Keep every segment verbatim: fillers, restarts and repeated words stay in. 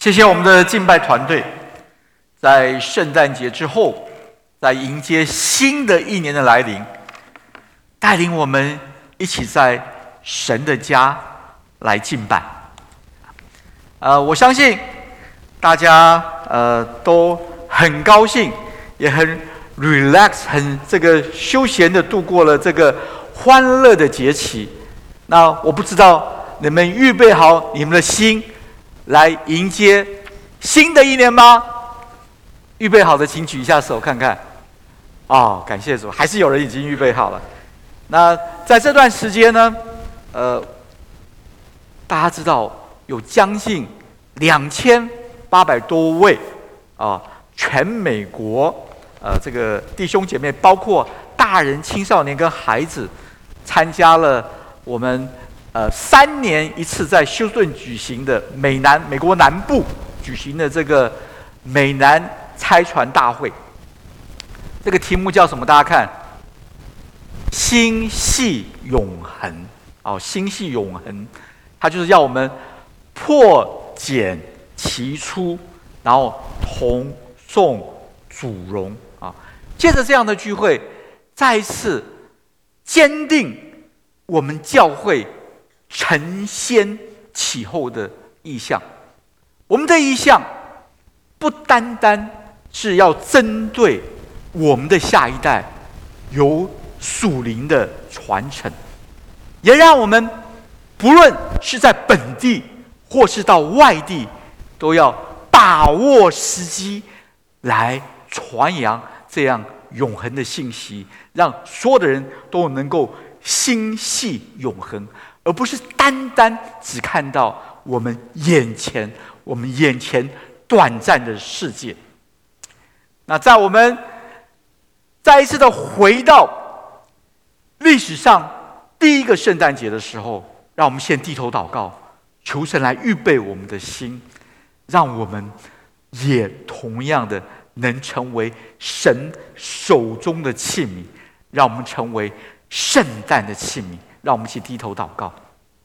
谢谢我们的敬拜团队，在圣诞节之后，在迎接新的一年的来临，带领我们一起在神的家来敬拜。呃，我相信大家呃都很高兴，也很 relax， 很这个休闲的度过了这个欢乐的节期。那我不知道你们预备好你们的心来迎接新的一年吗？预备好的请举一下手看看。哦，感谢主，还是有人已经预备好了。那在这段时间呢，呃，大家知道有将近两千八百多位啊，全美国呃这个弟兄姐妹，包括大人、青少年跟孩子，参加了我们呃三年一次在休斯顿举行的美南美国南部举行的这个美南差传大会。这个题目叫什么？大家看，心系永恒。哦，心系永恒，它就是要我们破茧其出，然后同颂主荣啊。借着这样的聚会，再一次坚定我们教会承先启后的意向。我们的意向不单单是要针对我们的下一代有属灵的传承，也让我们不论是在本地或是到外地，都要把握时机来传扬这样永恒的信息，让所有的人都能够心系永恒，而不是单单只看到我们眼前我们眼前短暂的世界。那在我们再一次的回到历史上第一个圣诞节的时候，让我们先低头祷告，求神来预备我们的心，让我们也同样的能成为神手中的器皿，让我们成为圣诞的器皿。让我们一起低头祷告。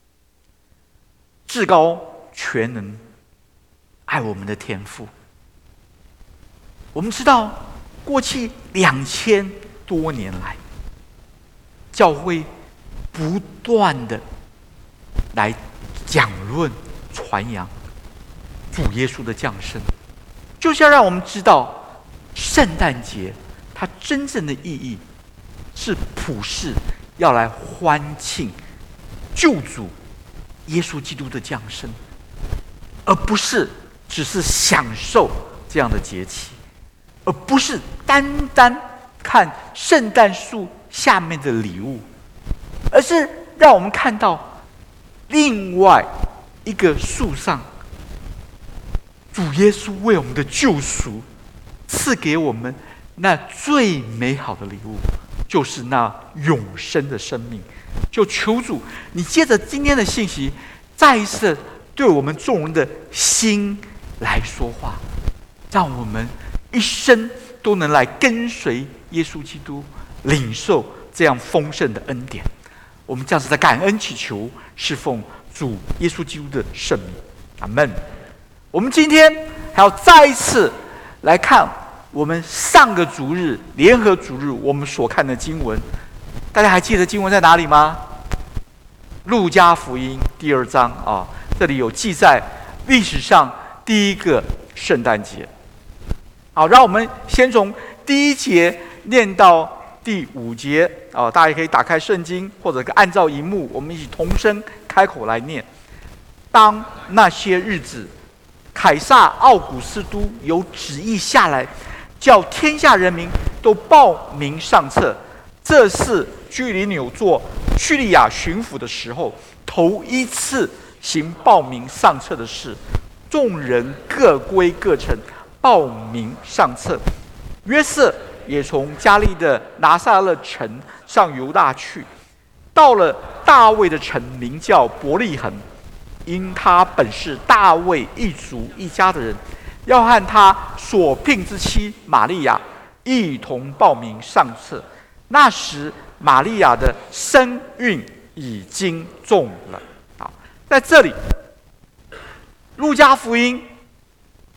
至高全能爱我们的天父，我们知道过去两千多年来，教会不断的来讲论传扬主耶稣的降生，就是要让我们知道圣诞节它真正的意义是普世要来欢庆救主耶稣基督的降生，而不是只是享受这样的节期，而不是单单看圣诞树下面的礼物，而是让我们看到另外一个树上主耶稣为我们的救赎赐给我们那最美好的礼物，就是那永生的生命。就求主你借着今天的信息，再一次对我们众人的心来说话，让我们一生都能来跟随耶稣基督，领受这样丰盛的恩典。我们这样子的感恩祈求，侍奉主耶稣基督的圣名，阿们。我们今天还要再一次来看我们上个主日联合主日我们所看的经文，大家还记得经文在哪里吗？路加福音第二章啊，这里有记载历史上第一个圣诞节。好，让我们先从第一节念到第五节啊，大家可以打开圣经，或者按照荧幕，我们一起同声开口来念。当那些日子，凯撒奥古斯都有旨意下来，叫天下人民都报名上册。这是居里纽做叙利亚巡抚的时候，头一次行报名上册的事。众人各归各城，报名上册。约瑟也从加利的拿撒勒城上犹大去，到了大卫的城，名叫伯利恒，因他本是大卫一族一家的人，要和他所聘之妻玛利亚一同报名上册。那时玛利亚的身孕已经重了。好，在这里路加福音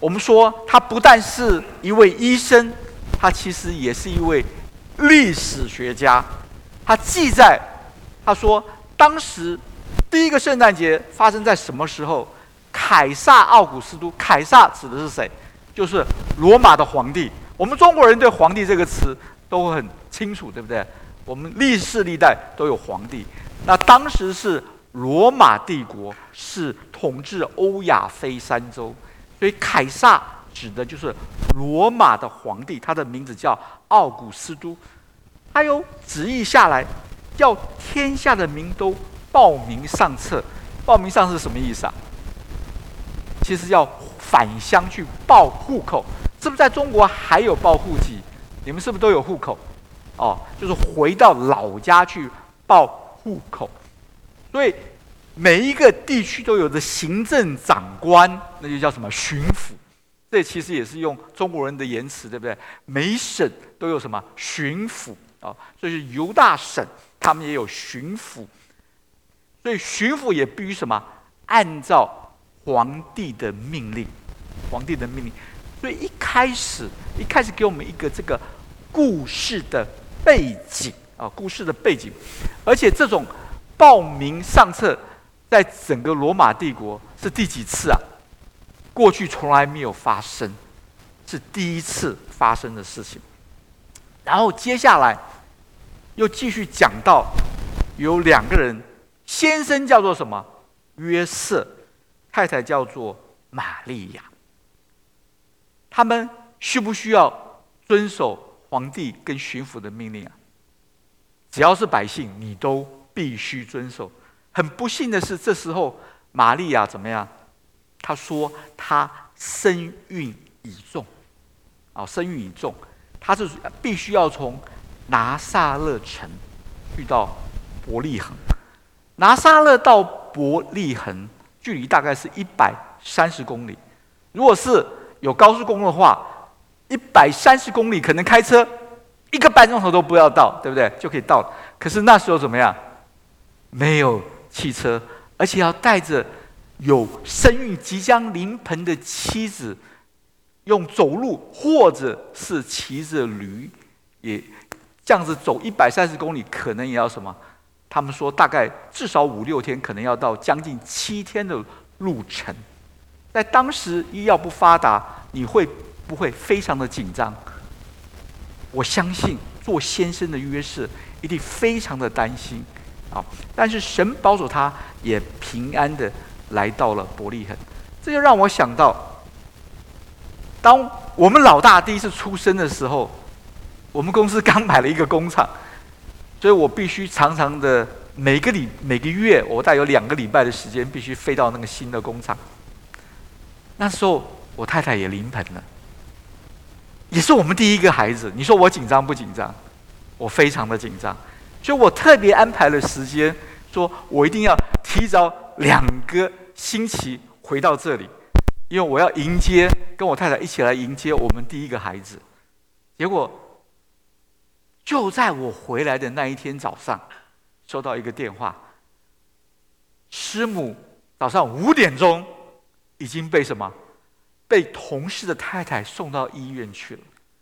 我们说他不但是一位医生，他其实也是一位历史学家。他记载，他说当时第一个圣诞节发生在什么时候？凯撒奥古斯都，凯撒指的是谁？就是罗马的皇帝。我们中国人对皇帝这个词都很清楚，对不对？我们历世历代都有皇帝。那当时是罗马帝国是统治欧亚非三洲，所以凯撒指的就是罗马的皇帝，他的名字叫奥古斯都。他有旨意下来，要天下的民都报名上册。报名上册是什么意思啊？其实要返乡去报户口。是不是在中国还有报户籍？你们是不是都有户口？哦，就是回到老家去报户口。所以每一个地区都有的行政长官，那就叫什么巡抚。这其实也是用中国人的言辞，对不对？每省都有什么巡抚啊、哦？所以犹大省他们也有巡抚。所以巡抚也必须什么？按照皇帝的命令，皇帝的命令。所以一开始，一开始给我们一个这个故事的背景啊，故事的背景，而且这种报名上册，在整个罗马帝国是第几次啊？过去从来没有发生，是第一次发生的事情。然后接下来又继续讲到，有两个人，先生叫做什么？约瑟，太太叫做玛利亚。他们需不需要遵守皇帝跟巡抚的命令啊？只要是百姓，你都必须遵守。很不幸的是，这时候玛利亚怎么样？她说她身孕已重，啊，身孕已重，她是必须要从拿撒勒城去到伯利恒。拿撒勒到伯利恒距离大概是一百三十公里。如果是有高速公路的话，一百三十公里可能开车一个半钟头都不要到，对不对？就可以到了。可是那时候怎么样？没有汽车，而且要带着有身孕即将临盆的妻子，用走路或者是骑着驴，也这样子走一百三十公里，可能也要什么？他们说大概至少五六天，可能要到将近七天的路程。在当时医药不发达，你会不会非常的紧张？我相信做先生的约瑟一定非常的担心啊！但是神保守他，也平安的来到了伯利恒。这就让我想到，当我们老大第一次出生的时候，我们公司刚买了一个工厂，所以我必须常常的每个礼每个月，我大概有两个礼拜的时间必须飞到那个新的工厂。那时候我太太也临盆了，也是我们第一个孩子。你说我紧张不紧张？我非常的紧张，所以我特别安排了时间，说我一定要提早两个星期回到这里，因为我要迎接，跟我太太一起来迎接我们第一个孩子。结果就在我回来的那一天早上，收到一个电话，师母早上五点钟已经被什么？被同事的太太送到医院去了。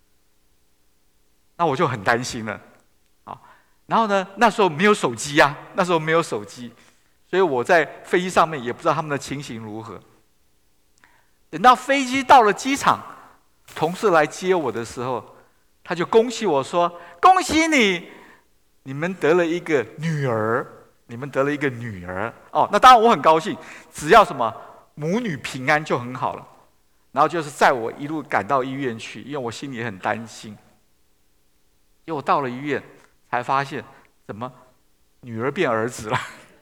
那我就很担心了，啊，然后呢，那时候没有手机呀、啊，那时候没有手机，所以我在飞机上面也不知道他们的情形如何。等到飞机到了机场，同事来接我的时候，他就恭喜我说：“恭喜你，你们得了一个女儿，你们得了一个女儿。”哦，那当然我很高兴，只要什么母女平安就很好了。然后就是载我一路赶到医院去，因为我心里也很担心。结果到了医院，才发现怎么女儿变儿子了。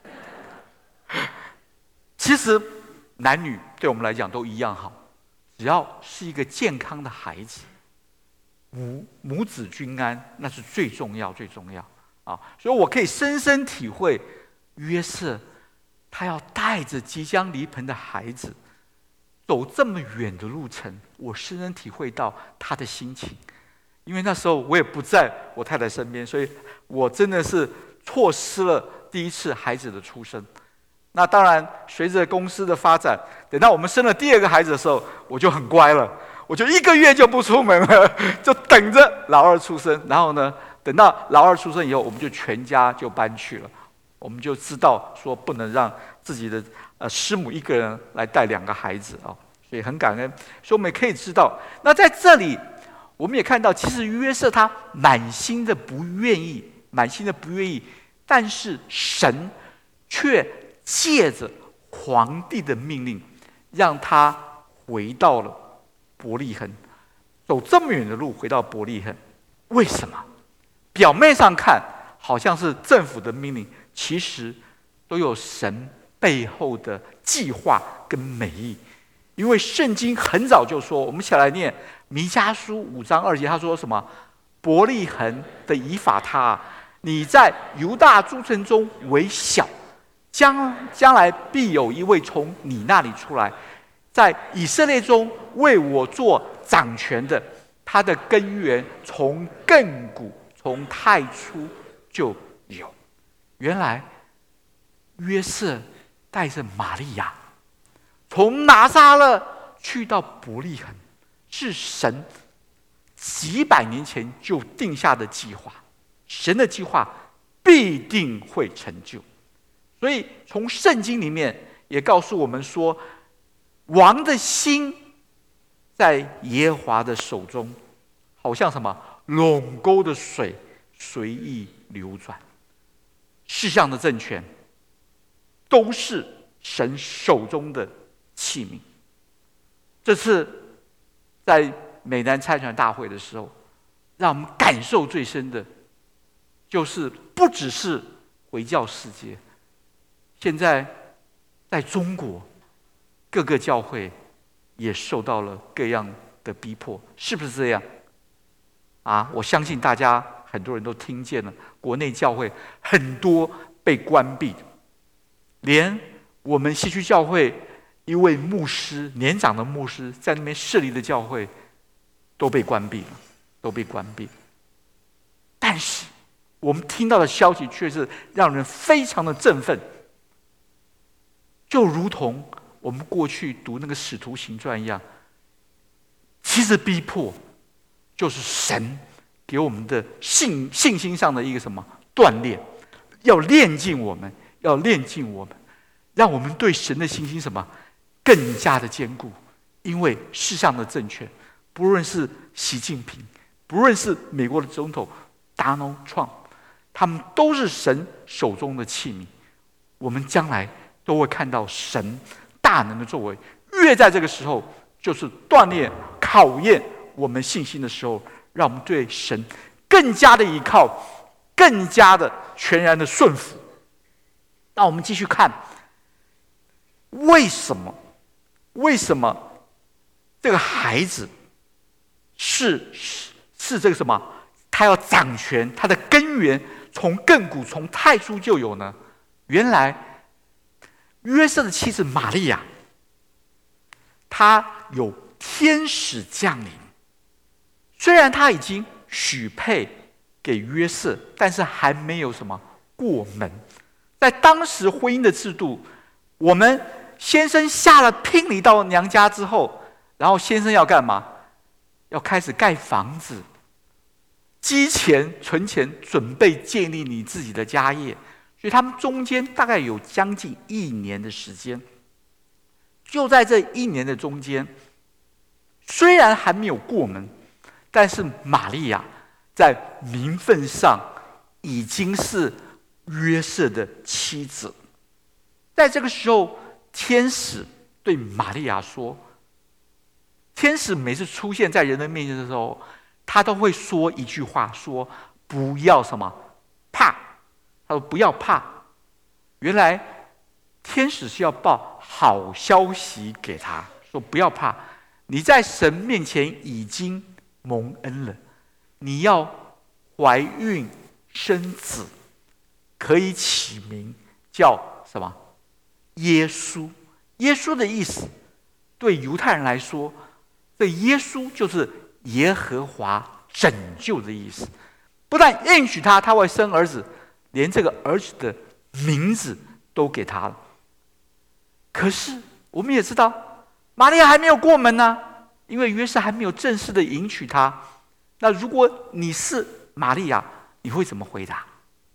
其实男女对我们来讲都一样好，只要是一个健康的孩子，母母子均安，那是最重要最重要啊！所以我可以深深体会约瑟，他要带着即将离盆的孩子走这么远的路程，我深深体会到他的心情。因为那时候我也不在我太太身边，所以我真的是错失了第一次孩子的出生。 那当然，随着公司的发展，等到我们生了第二个孩子的时候，我就很乖了，我就一个月就不出门了，就等着老二出生。然后呢，等到老二出生以后，我们就全家就搬去了。我们就知道说，不能让自己的呃师母一个人来带两个孩子啊，所以很感恩。所以我们也可以知道，那在这里我们也看到，其实约瑟他满心的不愿意，满心的不愿意，但是神却借着皇帝的命令，让他回到了伯利恒，走这么远的路回到伯利恒。为什么？表面上看好像是政府的命令，其实都有神背后的计划跟美意。因为圣经很早就说，我们一起来念弥迦书五章二节，他说什么？伯利恒的以法他，你在犹大诸城中为小，将将来必有一位从你那里出来，在以色列中为我做掌权的，他的根源从亘古从太初就有。原来约瑟带着玛利亚从拿撒勒去到伯利恒，是神几百年前就定下的计划，神的计划必定会成就。所以从圣经里面也告诉我们说，王的心在耶和华的手中，好像什么垄沟的水随意流转。世上的政权都是神手中的器皿。这次在美南参选大会的时候，让我们感受最深的，就是不只是回教世界，现在在中国各个教会也受到了各样的逼迫，是不是这样？啊，我相信大家很多人都听见了，国内教会很多被关闭，连我们西区教会一位牧师，年长的牧师在那边设立的教会都被关闭了，都被关闭。但是我们听到的消息却是让人非常的振奋，就如同我们过去读那个《使徒行传》一样，其实逼迫就是神给我们的信信心上的一个什么锻炼，要练尽我们，要练尽我们，让我们对神的信心什么更加的坚固。因为世上的政权，不论是习近平，不论是美国的总统 Donald Trump， 他们都是神手中的器皿。我们将来都会看到神大能的作为。越在这个时候，就是锻炼考验我们信心的时候，让我们对神更加的依靠，更加的全然的顺服。那我们继续看，为什么为什么这个孩子是是是这个什么？他要掌权，他的根源从亘古从太初就有呢？原来约瑟的妻子玛利亚，她有天使降临。虽然她已经许配给约瑟，但是还没有什么过门。在当时婚姻的制度，我们先生下了聘礼到娘家之后，然后先生要干嘛？要开始盖房子，积钱存钱，准备建立你自己的家业。所以他们中间大概有将近一年的时间。就在这一年的中间，虽然还没有过门，但是玛利亚在名分上已经是约瑟的妻子。在这个时候，天使对玛利亚说，天使每次出现在人的面前的时候，他都会说一句话，说不要什么怕。他说不要怕。原来天使是要报好消息给他，说不要怕，你在神面前已经蒙恩了，你要怀孕生子，可以起名叫什么？耶稣。耶稣的意思对犹太人来说，这耶稣就是耶和华拯救的意思。不但应许他他会生儿子，连这个儿子的名字都给他了。 可是我们也知道，玛利亚还没有过门呢、啊，因为约瑟还没有正式的迎娶她。那如果你是玛利亚，你会怎么回答？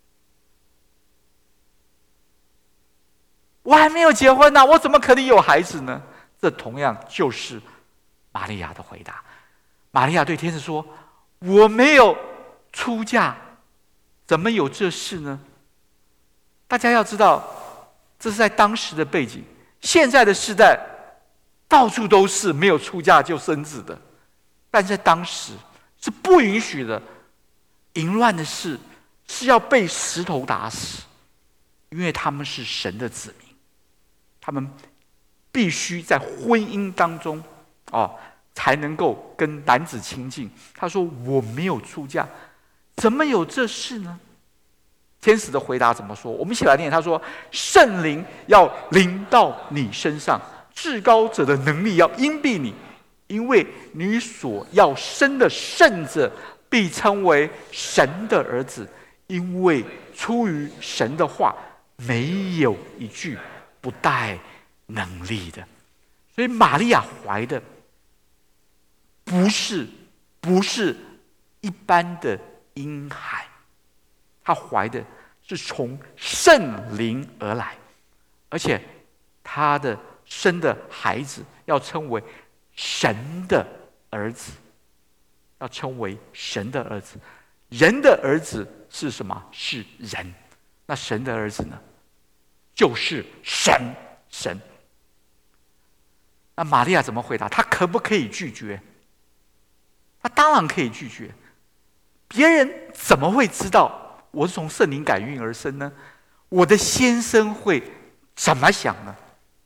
我还没有结婚呢、啊，我怎么可能有孩子呢？这同样就是玛利亚的回答。玛利亚对天使说：“我没有出嫁，怎么有这事呢？”大家要知道，这是在当时的背景。现在的时代，到处都是没有出嫁就生子的，但在当时是不允许的。淫乱的事是要被石头打死，因为他们是神的子民，他们必须在婚姻当中哦，才能够跟男子亲近。他说：“我没有出嫁，怎么有这事呢？”天使的回答怎么说？我们一起来念。他说：“圣灵要临到你身上，至高者的能力要荫庇你，因为你所要生的圣者必称为神的儿子，因为出于神的话，没有一句不带能力的。”所以玛利亚怀的不是不是一般的婴孩，她怀的是从圣灵而来，而且她的生的孩子要称为神的儿子，要称为神的儿子。人的儿子是什么？是人。那神的儿子呢？就是神。神。那玛利亚怎么回答？她可不可以拒绝？她当然可以拒绝。别人怎么会知道我是从圣灵感孕而生呢？我的先生会怎么想呢？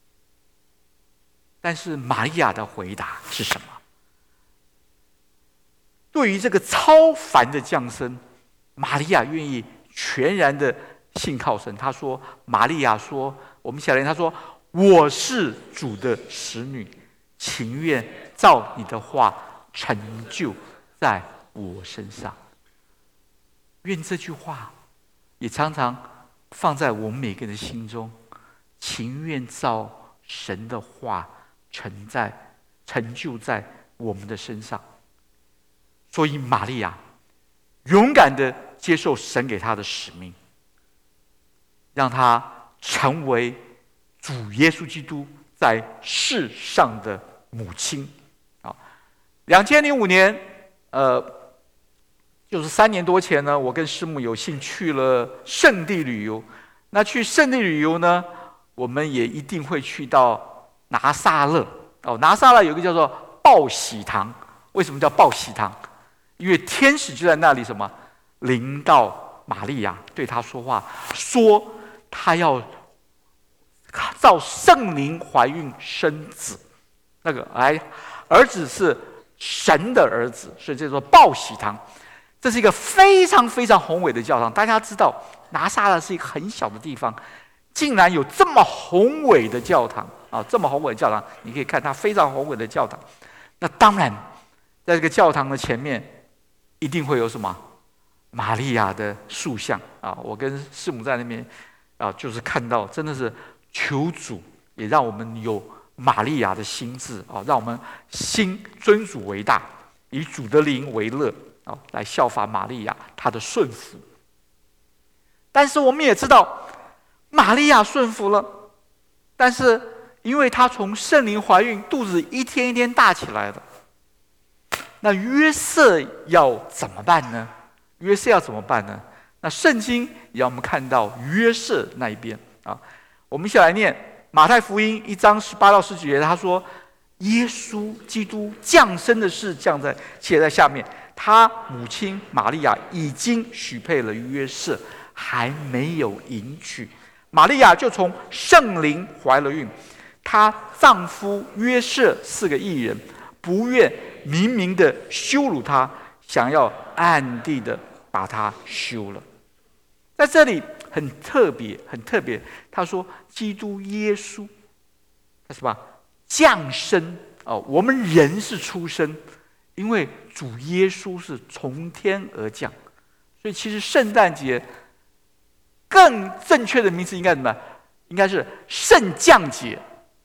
但是玛利亚的回答是什么？对于这个超凡的降生，玛利亚愿意全然的信靠神。她说：“玛利亚说，我们小人，她说，我是主的使女，情愿照你的话成就在我身上。”愿这句话也常常放在我们每个人的心中，情愿照神的话成在成就在我们的身上。所以玛利亚勇敢的接受神给她的使命，让她成为主耶稣基督在世上的母亲。啊，两千零五年，呃。就是三年多前呢，我跟师母有幸去了圣地旅游。那去圣地旅游呢，我们也一定会去到拿撒勒。哦，拿撒勒有一个叫做报喜堂。为什么叫报喜堂？因为天使就在那里什么临到玛利亚，对她说话，说她要照圣灵怀孕生子。那个哎，儿子是神的儿子，所以叫做报喜堂。这是一个非常非常宏伟的教堂。大家知道，拿撒勒是一个很小的地方，竟然有这么宏伟的教堂啊！这么宏伟的教堂，你可以看它非常宏伟的教堂。那当然，在这个教堂的前面，一定会有什么玛利亚的塑像啊！我跟师母在那边啊，就是看到，真的是求主也让我们有玛利亚的心志啊，让我们心尊主为大，以主的灵为乐。来效法玛利亚她的顺服。但是我们也知道，玛利亚顺服了，但是因为她从圣灵怀孕，肚子一天一天大起来了。那约瑟要怎么办呢？约瑟要怎么办呢？那圣经也让我们看到约瑟那一边啊。我们一起来念马太福音一章十八到十九节，他说：“耶稣基督降生的事降在写在下面。他母亲玛利亚已经许配了约瑟，还没有迎娶。玛利亚就从圣灵怀了孕。她丈夫约瑟是个义人，不愿明明的羞辱她，想要暗地的把她休了。”在这里很特别，很特别。他说：“基督耶稣，是吧？降生哦，我们人是出生。”因为主耶稣是从天而降，所以其实圣诞节更正确的名字应该怎么？应该是圣降节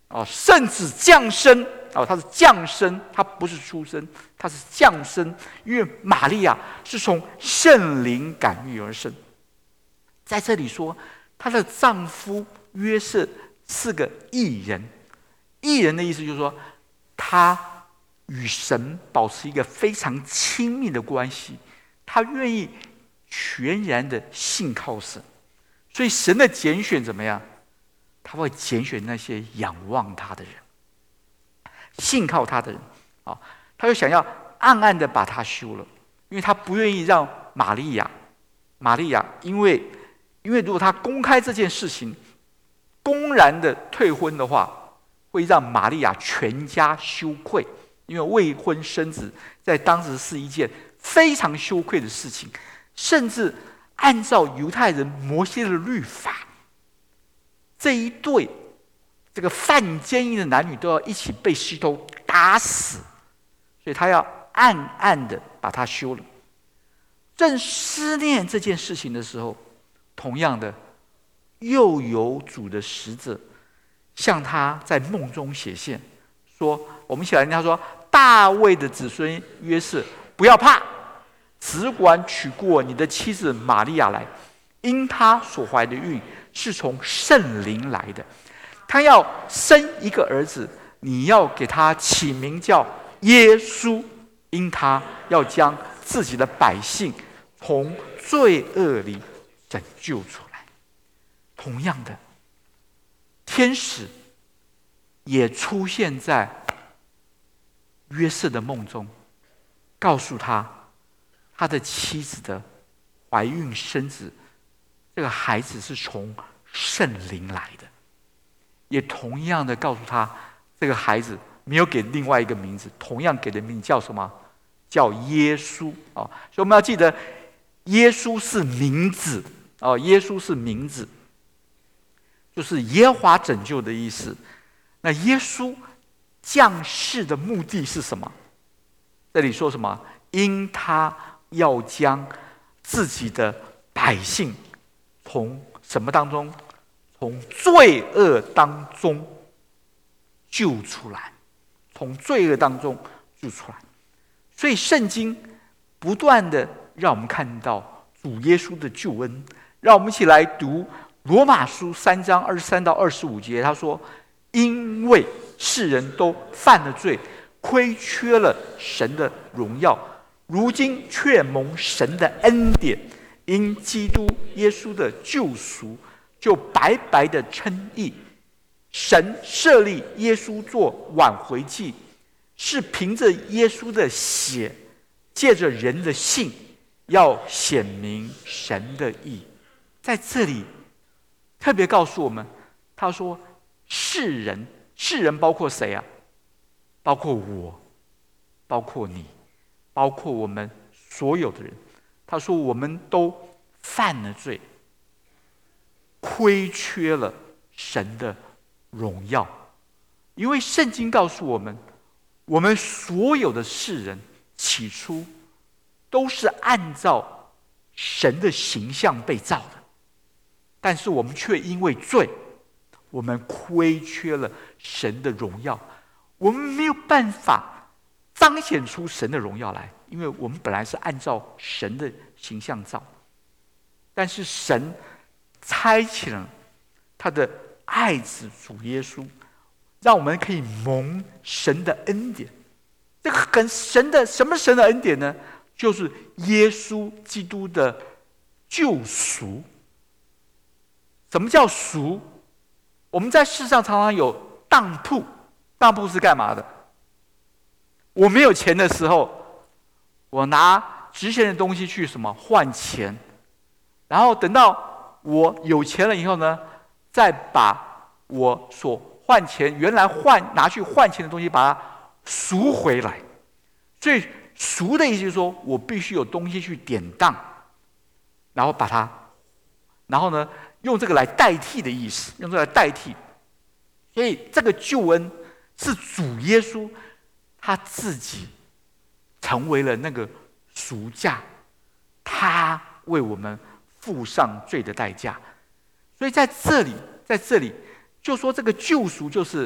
哦，圣子降生哦，他是降生，他不是出生，他是降生，因为玛利亚是从圣灵感孕而生。在这里说，她的丈夫约瑟是个义人，义人的意思就是说，他与神保持一个非常亲密的关系，他愿意全然的信靠神，所以神的拣选怎么样？他会拣选那些仰望他的人，信靠他的人。啊，他就想要暗暗的把他休了，因为他不愿意让玛利亚，玛利亚因为因为如果他公开这件事情，公然的退婚的话，会让玛利亚全家羞愧，因为未婚生子在当时是一件非常羞愧的事情，甚至按照犹太人摩西的律法，这一对这个犯奸淫的男女都要一起被石头打死，所以他要暗暗的把他休了。正思念这件事情的时候，同样的，又有主的使者向他在梦中显现，说：“我们一起来念，他说，大卫的子孙约瑟，不要怕，只管娶过你的妻子玛利亚来，因她所怀的孕是从圣灵来的。他要生一个儿子，你要给他起名叫耶稣，因他要将自己的百姓从罪恶里拯救出来。”同样的，天使也出现在约瑟的梦中，告诉他他的妻子的怀孕生子，这个孩子是从圣灵来的，也同样的告诉他这个孩子没有给另外一个名字，同样给的名字叫什么？叫耶稣。哦，所以我们要记得，耶稣是名字。哦，耶稣是名字，就是耶和华拯救的意思。那耶稣降世的目的是什么？这里说什么？因他要将自己的百姓从什么当中？从罪恶当中救出来，从罪恶当中救出来。所以圣经不断的让我们看到主耶稣的救恩。让我们一起来读罗马书三章二十三到二十五节，他说：“因为世人都犯了罪，亏缺了神的荣耀，如今却蒙神的恩典，因基督耶稣的救赎，就白白的称义。神设立耶稣做挽回祭，是凭着耶稣的血，借着人的信，要显明神的义。”在这里特别告诉我们，他说世人，世人包括谁啊？包括我，包括你，包括我们所有的人。他说我们都犯了罪，亏缺了神的荣耀。因为圣经告诉我们，我们所有的世人起初都是按照神的形象被造的，但是我们却因为罪，我们亏缺了神的荣耀，我们没有办法彰显出神的荣耀来，因为我们本来是按照神的形象造。但是神差遣了他的爱子主耶稣，让我们可以蒙神的恩典。这个很神的，什么神的恩典呢？就是耶稣基督的救赎。什么叫赎？我们在世上常常有当铺，当铺是干嘛的？我没有钱的时候，我拿值钱的东西去什么换钱，然后等到我有钱了以后呢，再把我所换钱原来换拿去换钱的东西把它赎回来。所以赎的意思就是说，我必须有东西去典当，然后把它，然后呢用这个来代替的意思，用这个来代替。所以这个救恩是主耶稣他自己成为了那个赎价，他为我们付上罪的代价。所以在这里，在这里就说这个救赎就是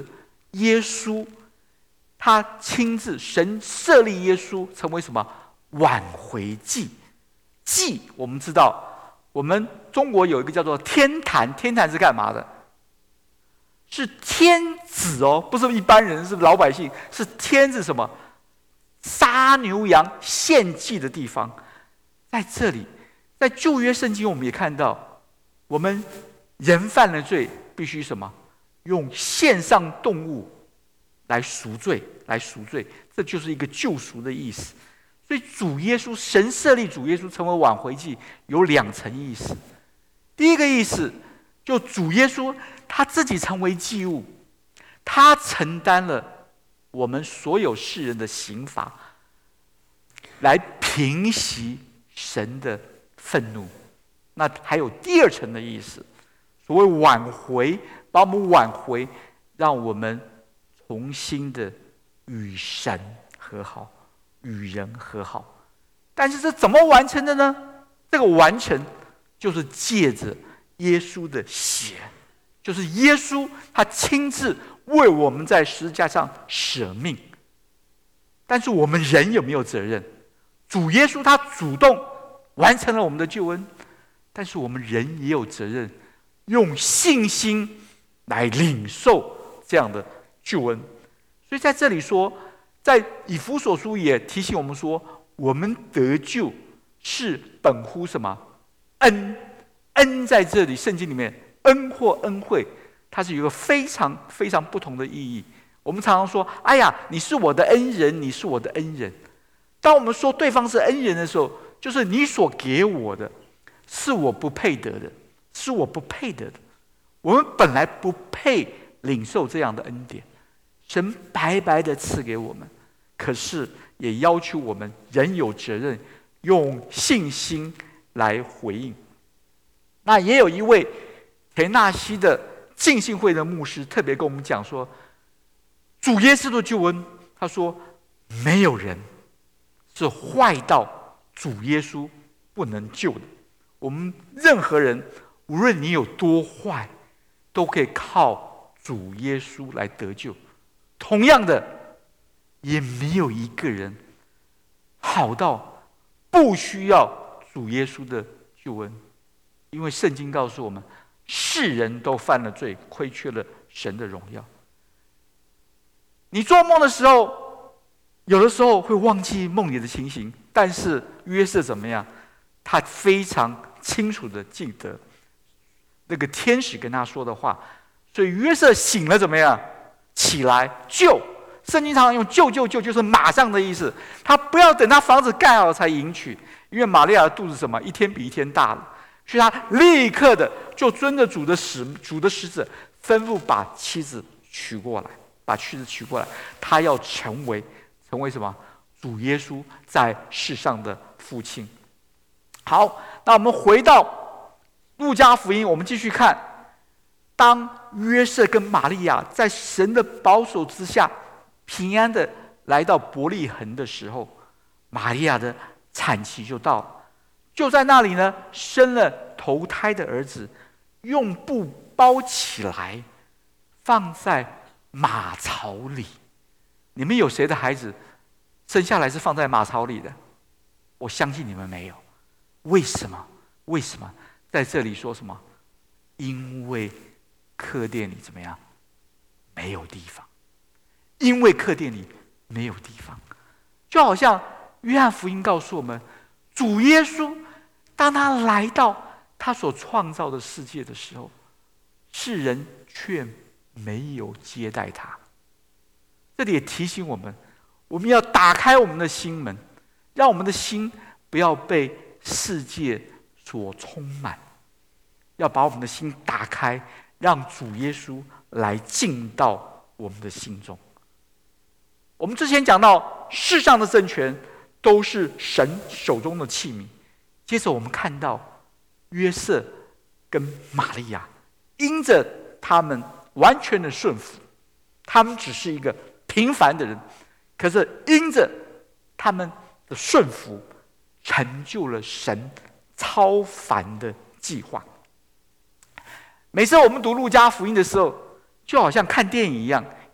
耶稣他亲自，神设立耶稣成为什么？挽回祭。祭我们知道，我们中国有一个叫做天坛，天坛是干嘛的？是天子哦，不是一般人，是老百姓，是天子什么？杀牛羊献祭的地方。在这里，在旧约圣经我们也看到，我们人犯了罪，必须什么？用献上动物来赎罪，来赎罪，这就是一个救赎的意思。所以主耶稣，神设立主耶稣成为挽回祭，有两层意思。第一个意思，就主耶稣他自己成为祭物，他承担了我们所有世人的刑罚，来平息神的愤怒。那还有第二层的意思，所谓挽回，把我们挽回，让我们重新的与神和好，与人和好。但是这怎么完成的呢？这个完成就是借着耶稣的血，就是耶稣他亲自为我们在十字架上舍命。但是我们人有没有责任？主耶稣他主动完成了我们的救恩，但是我们人也有责任，用信心来领受这样的救恩。所以在这里说，在以弗所书也提醒我们说，我们得救是本乎什么？恩。恩在这里圣经里面，恩或恩惠，它是有一个非常非常不同的意义。我们常常说，哎呀，你是我的恩人，你是我的恩人。当我们说对方是恩人的时候，就是你所给我的是我不配得的，是我不配得的。我们本来不配领受这样的恩典，神白白的赐给我们，可是也要求我们人有责任用信心来回应。那也有一位田纳西的浸信会的牧师特别跟我们讲说，主耶稣的救恩，他说没有人是坏到主耶稣不能救的。我们任何人，无论你有多坏，都可以靠主耶稣来得救。同样的，也没有一个人好到不需要主耶稣的救恩。因为圣经告诉我们，世人都犯了罪，亏缺了神的荣耀。你做梦的时候，有的时候会忘记梦里的情形，但是约瑟怎么样？他非常清楚的记得那个天使跟他说的话，所以约瑟醒了怎么样？起来救。圣经常常用救救救，就是马上的意思。他不要等他房子盖好才迎娶，因为玛利亚的肚子什么一天比一天大了。所以他立刻的就遵着主的使主的使者吩咐，把妻子娶过来，把妻子娶过来。他要成为成为什么？主耶稣在世上的父亲。好，那我们回到路加福音，我们继续看。当约瑟跟玛利亚在神的保守之下，平安的来到伯利恒的时候，玛利亚的产期就到了。就在那里呢，生了头胎的儿子，用布包起来，放在马槽里。你们有谁的孩子生下来是放在马槽里的？我相信你们没有。为什么？为什么？在这里说什么？因为客店里怎么样？没有地方。因为客店里没有地方，就好像约翰福音告诉我们，主耶稣当他来到他所创造的世界的时候，世人却没有接待他。这里也提醒我们，我们要打开我们的心门，让我们的心不要被世界所充满，要把我们的心打开，让主耶稣来进到我们的心中。我们之前讲到，世上的政权都是神手中的器皿。接着我们看到约瑟跟玛利亚，因着他们完全的顺服，他们只是一个平凡的人，可是因着他们的顺服，成就了神超凡的计划。每次我们读路加福音的时候，就好像看电影一样，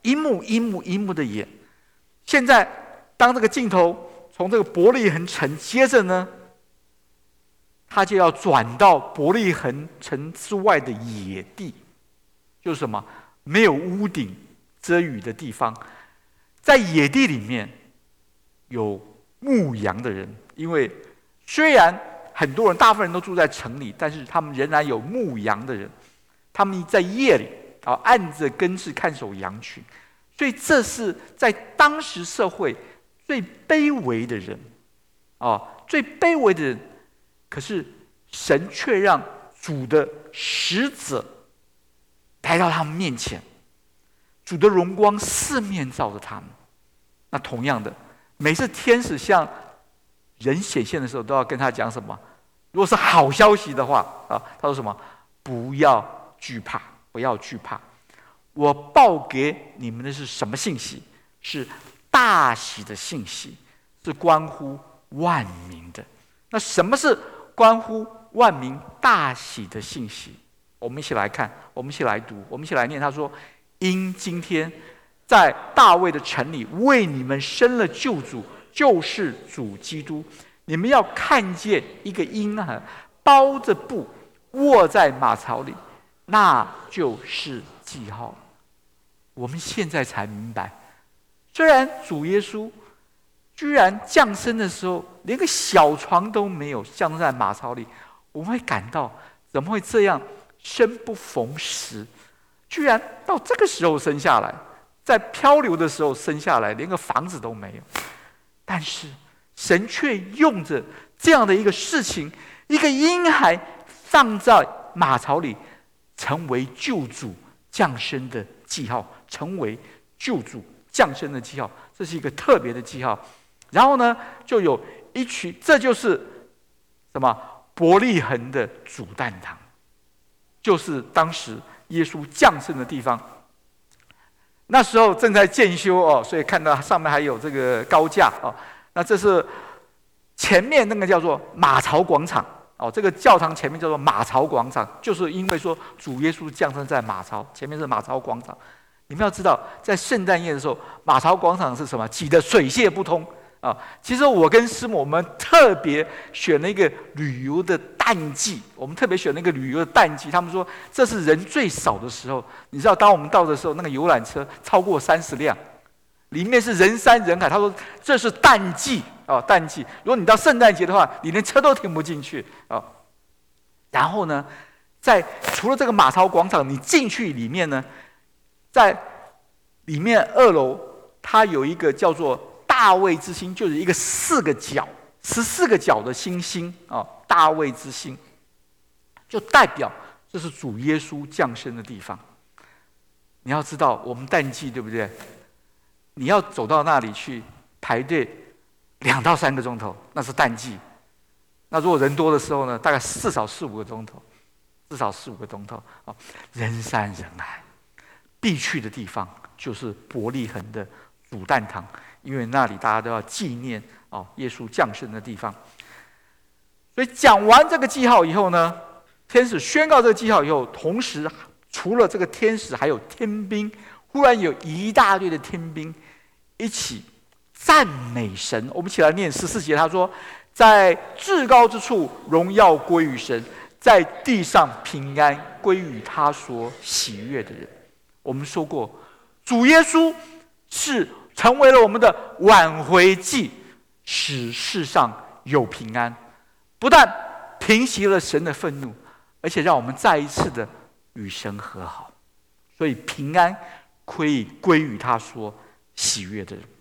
一幕一幕一幕的演。现在当这个镜头从这个伯利恒城，接着呢，他就要转到伯利恒城之外的野地，就是什么？没有屋顶遮雨的地方，在野地里面有牧羊的人，因为虽然很多人，大部分人都住在城里，但是他们仍然有牧羊的人，他们在夜里啊按着根治看守羊群，所以这是在当时社会最卑微的人啊，最卑微的人。可是神却让主的使者来到他们面前，主的荣光四面照着他们。那同样的，每次天使向人显现的时候，都要跟他讲什么？如果是好消息的话啊，他说什么？不要惧怕，不要惧怕。我报给你们的是什么信息？是大喜的信息，是关乎万民的。那什么是关乎万民大喜的信息？我们一起来看，我们一起来读，我们一起来念。他说：因今天在大卫的城里为你们生了救主，就是主基督。你们要看见一个婴儿包着布卧在马槽里，那就是记号。我们现在才明白，虽然主耶稣居然降生的时候连个小床都没有，降生在马槽里，我们会感到怎么会这样生不逢时，居然到这个时候生下来，在漂流的时候生下来，连个房子都没有。但是神却用着这样的一个事情，一个婴孩放在马槽里，成为救主降生的记号，成为救主降生的记号，这是一个特别的记号。然后呢，就有一群，这就是什么？伯利恒的主诞堂，就是当时耶稣降生的地方。那时候正在建修哦，所以看到上面还有这个高架哦。那这是前面那个叫做马槽广场哦，这个教堂前面叫做马槽广场，就是因为说主耶稣降生在马槽，前面是马槽广场。你们要知道，在圣诞夜的时候，马槽广场是什么？挤得水泄不通啊！其实我跟师母，我们特别选了一个旅游的淡季，我们特别选了一个旅游的淡季。他们说这是人最少的时候。你知道，当我们到的时候，那个游览车超过三十辆，里面是人山人海。他说这是淡季啊，淡季。如果你到圣诞节的话，你连车都停不进去啊。然后呢，在除了这个马槽广场，你进去里面呢，在里面二楼，它有一个叫做大卫之星，就是一个四个角、十四个角的星星啊，大卫之星，就代表这是主耶稣降生的地方。你要知道，我们淡季对不对？你要走到那里去排队两到三个钟头，那是淡季。那如果人多的时候呢，大概至少四五个钟头，至少四五个钟头啊，人山人海。必去的地方就是伯利恒的主诞堂，因为那里大家都要纪念哦耶稣降生的地方。所以讲完这个记号以后呢，天使宣告这个记号以后，同时除了这个天使，还有天兵，忽然有一大堆的天兵一起赞美神。我们一起来念十四节，他说：在至高之处荣耀归于神，在地上平安归于他所喜悦的人。我们说过，主耶稣是成为了我们的挽回祭，使世上有平安，不但平息了神的愤怒，而且让我们再一次的与神和好。所以平安可以归于他所喜悦的人。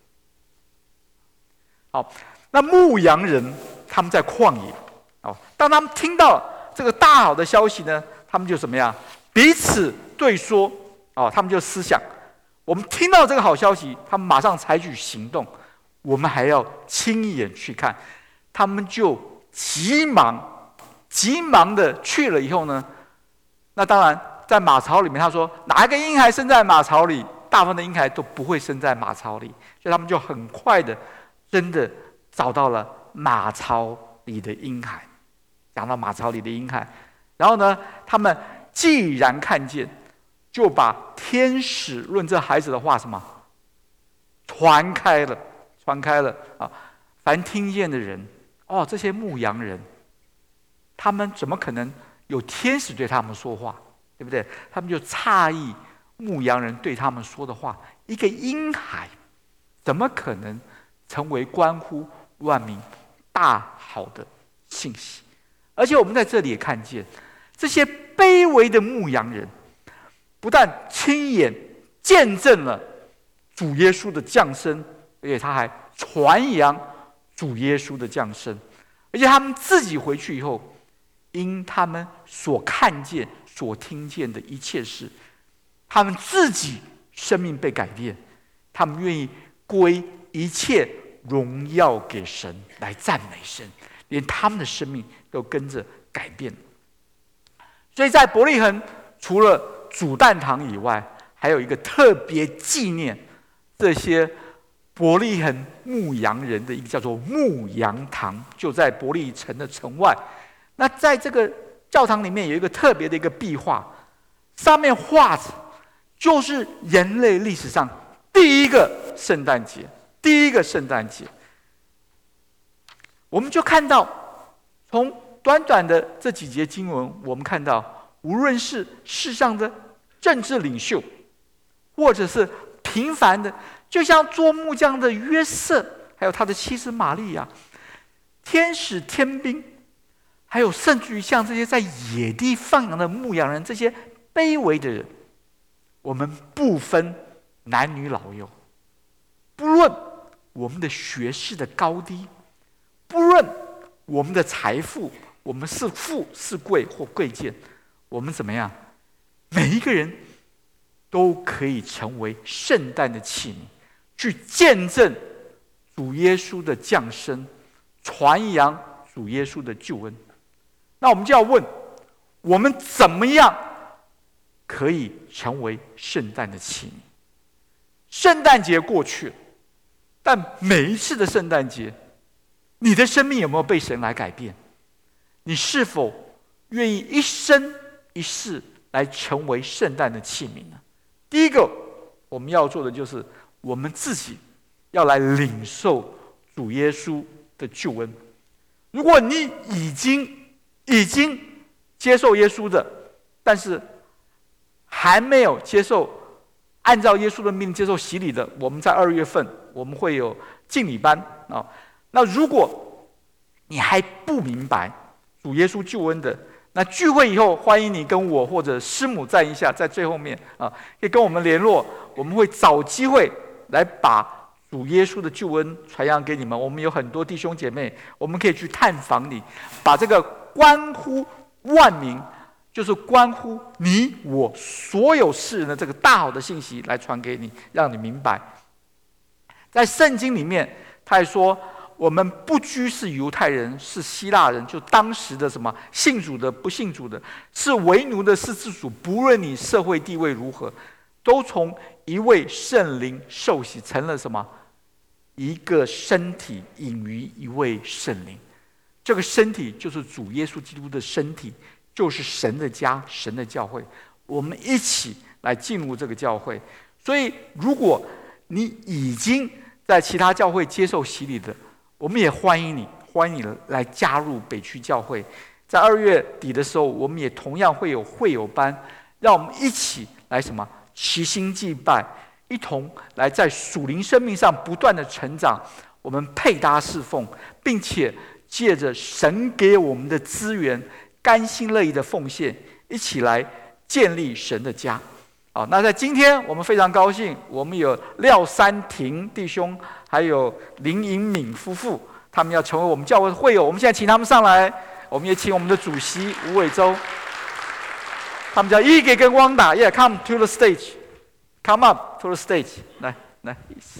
好，那牧羊人他们在旷野哦，当他们听到这个大好的消息呢，他们就怎么样？彼此对说。哦，他们就思想，我们听到这个好消息，他们马上采取行动。我们还要亲眼去看，他们就急忙、急忙的去了以后呢，那当然在马槽里面，他说哪一个婴孩生在马槽里，大部分的婴孩都不会生在马槽里，所以他们就很快的，真的找到了马槽里的婴孩，讲到马槽里的婴孩，然后呢，他们既然看见。 就把天使论这孩子的话什么传开了，传开了啊！凡听见的人，哦，这些牧羊人，他们怎么可能有天使对他们说话，对不对？他们就诧异牧羊人对他们说的话，一个婴孩怎么可能成为关乎万民大好的信息？而且我们在这里也看见，这些卑微的牧羊人，不但亲眼见证了主耶稣的降生，而且他还传扬主耶稣的降生，而且他们自己回去以后，因他们所看见、所听见的一切事，他们自己生命被改变，他们愿意归一切荣耀给神，来赞美神，连他们的生命都跟着改变。所以在伯利恒，除了主诞堂以外，还有一个特别纪念这些伯利恒牧羊人的一个叫做牧羊堂，就在伯利城的城外。那在这个教堂里面有一个特别的一个壁画，上面画着就是人类历史上第一个圣诞节，第一个圣诞节。我们就看到，从短短的这几节经文，我们看到，无论是世上的政治领袖，或者是平凡的，就像做木匠的约瑟，还有他的妻子玛利亚，天使天兵，还有甚至于像这些在野地放羊的牧羊人，这些卑微的人，我们不分男女老幼，不论我们的学识的高低，不论我们的财富，我们是富是贵或贵贱，我们怎么样？每一个人都可以成为圣诞的器皿，去见证主耶稣的降生，传扬主耶稣的救恩。那我们就要问，我们怎么样可以成为圣诞的器皿？圣诞节过去了，但每一次的圣诞节，你的生命有没有被神来改变？你是否愿意一生一世来成为圣诞的器皿呢？第一个我们要做的就是我们自己要来领受主耶稣的救恩。如果你已经已经接受耶稣的，但是还没有接受按照耶稣的命令接受洗礼的，我们在二月份我们会有敬礼班啊。那如果你还不明白主耶稣救恩的，那聚会以后，欢迎你跟我或者师母站一下，在最后面啊，可以跟我们联络，我们会找机会来把主耶稣的救恩传扬给你们。我们有很多弟兄姐妹，我们可以去探访你，把这个关乎万民，就是关乎你我所有世人的这个大好的信息来传给你，让你明白。在圣经里面，他还说，我们不拘是犹太人，是希腊人，就当时的什么信主的、不信主的，是为奴的、是自主，不论你社会地位如何，都从一位圣灵受洗，成了什么？一个身体，隐于一位圣灵。这个身体就是主耶稣基督的身体，就是神的家、神的教会。我们一起来进入这个教会。所以，如果你已经在其他教会接受洗礼的，我们也欢迎你，欢迎你来加入北区教会。在二月底的时候，我们也同样会有会友班，让我们一起来什么？齐心祭拜，一同来在属灵生命上不断的成长。我们配搭侍奉，并且借着神给我们的资源，甘心乐意的奉献，一起来建立神的家。好，那在今天我们非常高兴，我们有廖三婷弟兄，还有林颖敏夫妇，他们要成为我们教会的会友。我们现在请他们上来，我们也请我们的主席吴伟洲，他们叫伊给跟汪达 ，Yeah, come to the stage, come up to the stage， 来来，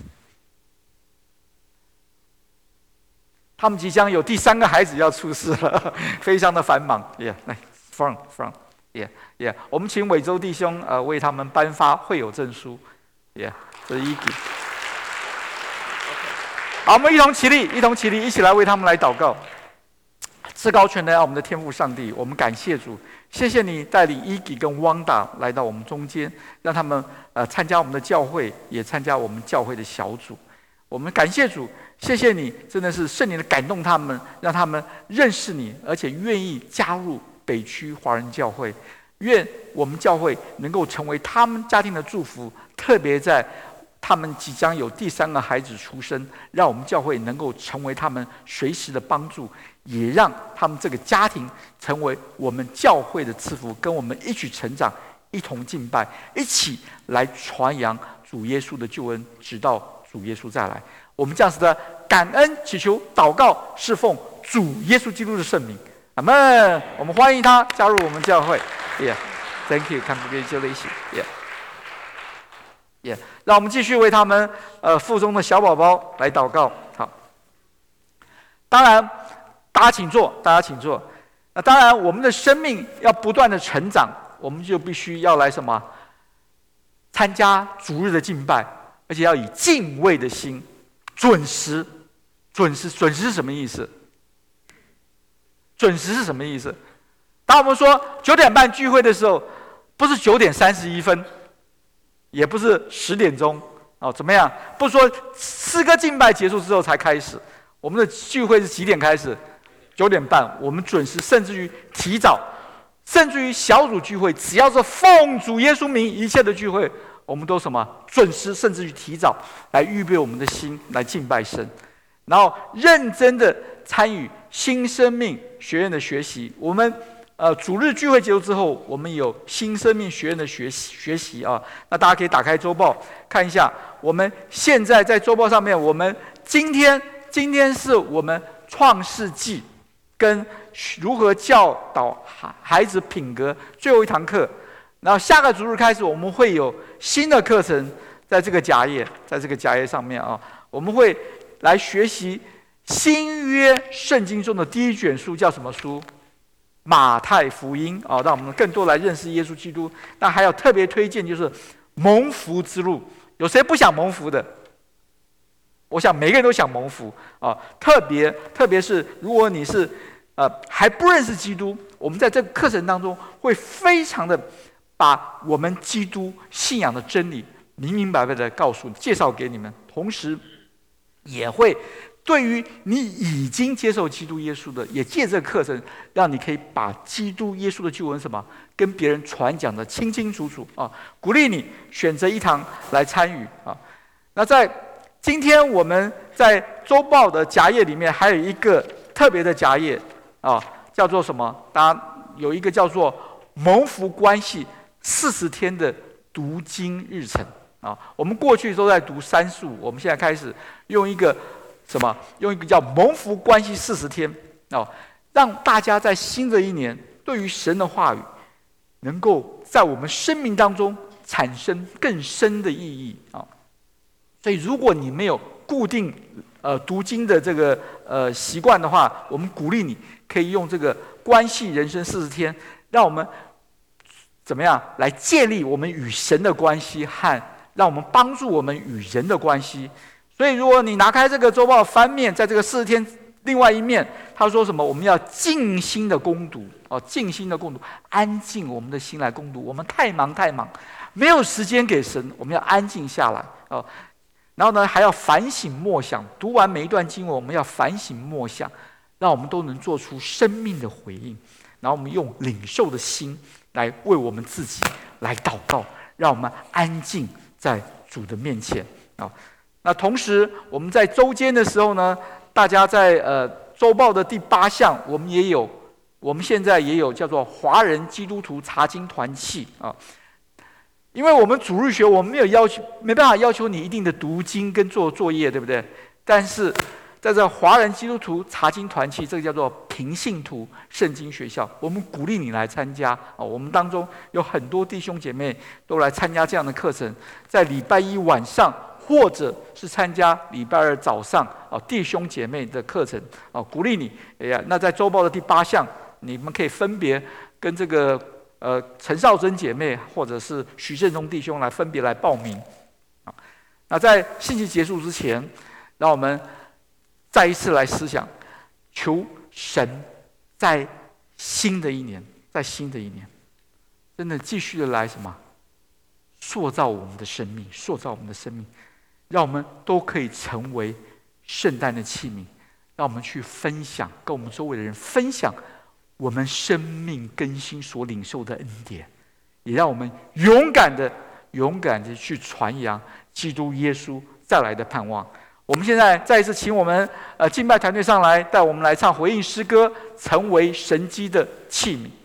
他们即将有第三个孩子要出世了，非常的繁忙 ，Yeah， 来 ，front front。Yeah, yeah. 我们请伟洲弟兄呃为他们颁发会友证书。Yeah， 这是一个。好，我们一同起立，一同起立，一起来为他们来祷告。 至高全能我们的天父上帝，我们感谢主，谢谢你带领伊吉跟汪达来到我们中间，让他们呃参加我们的教会，也参加我们教会的小组。我们感谢主，谢谢你，真的是圣灵的感动他们，让他们认识你，而且愿意加入北区华人教会。愿我们教会能够成为他们家庭的祝福，特别在他们即将有第三个孩子出生，让我们教会能够成为他们随时的帮助，也让他们这个家庭成为我们教会的赐福，跟我们一起成长，一同敬拜，一起来传扬主耶稣的救恩，直到主耶稣再来。我们这样子的感恩祈求祷告侍奉主耶稣基督的圣名，阿们。我们欢迎他加入我们教会。Yeah, thank you, congratulations. Yeah, yeah. 让我们继续为他们呃腹中的小宝宝来祷告。好，当然，大家请坐，大家请坐。那当然，我们的生命要不断的成长，我们就必须要来什么？参加主日的敬拜，而且要以敬畏的心，准时，准时，准时是什么意思？准时是什么意思？当我们说九点半聚会的时候，不是九点三十一分，也不是十点钟哦，怎么样？不是说诗歌敬拜结束之后才开始，我们的聚会是几点开始？九点半，我们准时，甚至于提早，甚至于小组聚会，只要是奉主耶稣名一切的聚会，我们都什么准时，甚至于提早来预备我们的心来敬拜神，然后认真的参与新生命学院的学习。我们呃，主日聚会结束之后，我们有新生命学院的学习学习啊。那大家可以打开周报看一下。我们现在在周报上面，我们今天今天是我们创世纪跟如何教导孩子品格最后一堂课。然后下个主日开始，我们会有新的课程，在这个夹页，在这个夹页上面啊，我们会来学习新约圣经中的第一卷书，叫什么书？马太福音啊，让我们更多来认识耶稣基督。那还要特别推荐就是蒙福之路，有谁不想蒙福的？我想每个人都想蒙福啊，特别特别是如果你是呃还不认识基督，我们在这个课程当中会非常的把我们基督信仰的真理明明白白的告诉你，介绍给你们，同时也会对于你已经接受基督耶稣的，也借这个课程，让你可以把基督耶稣的救恩什么跟别人传讲的清清楚楚啊！鼓励你选择一堂来参与啊！那在今天我们在周报的夹页里面还有一个特别的夹页啊，叫做什么？大家有一个叫做蒙福关系四十天的读经日程啊！我们过去都在读三十五，我们现在开始用一个。什么？用一个叫蒙福关系四十天哦，让大家在新的一年对于神的话语，能够在我们生命当中产生更深的意义啊、哦。所以，如果你没有固定呃读经的这个呃习惯的话，我们鼓励你可以用这个关系人生四十天，让我们怎么样来建立我们与神的关系，和让我们帮助我们与人的关系。所以，如果你拿开这个周报翻面，在这个四十天另外一面，他说什么？我们要静心的攻读哦，静心的攻读，安静我们的心来攻读。我们太忙太忙，没有时间给神，我们要安静下来哦。然后呢，还要反省默想，读完每一段经文，我们要反省默想，让我们都能做出生命的回应。然后我们用领受的心来为我们自己来祷告，让我们安静在主的面前啊。那同时，我们在周间的时候呢，大家在呃周报的第八项，我们也有，我们现在也有叫做华人基督徒查经团契啊。因为我们主日学，我们没有要求，没办法要求你一定的读经跟做作业，对不对？但是在这华人基督徒查经团契，这个叫做平信徒圣经学校，我们鼓励你来参加啊。我们当中有很多弟兄姐妹都来参加这样的课程，在礼拜一晚上。或者是参加礼拜二早上啊弟兄姐妹的课程啊，鼓励你。哎呀，那在周报的第八项，你们可以分别跟这个呃陈少珍姐妹或者是徐振中弟兄来分别来报名啊。那在信息结束之前，让我们再一次来思想，求神在新的一年，在新的一年，真的继续的来什么？塑造我们的生命，塑造我们的生命，让我们都可以成为圣诞的器皿，让我们去分享，跟我们周围的人分享我们生命更新所领受的恩典，也让我们勇敢的、勇敢的去传扬基督耶稣再来的盼望。我们现在再一次请我们呃敬拜团队上来，带我们来唱回应诗歌，成为神迹的器皿。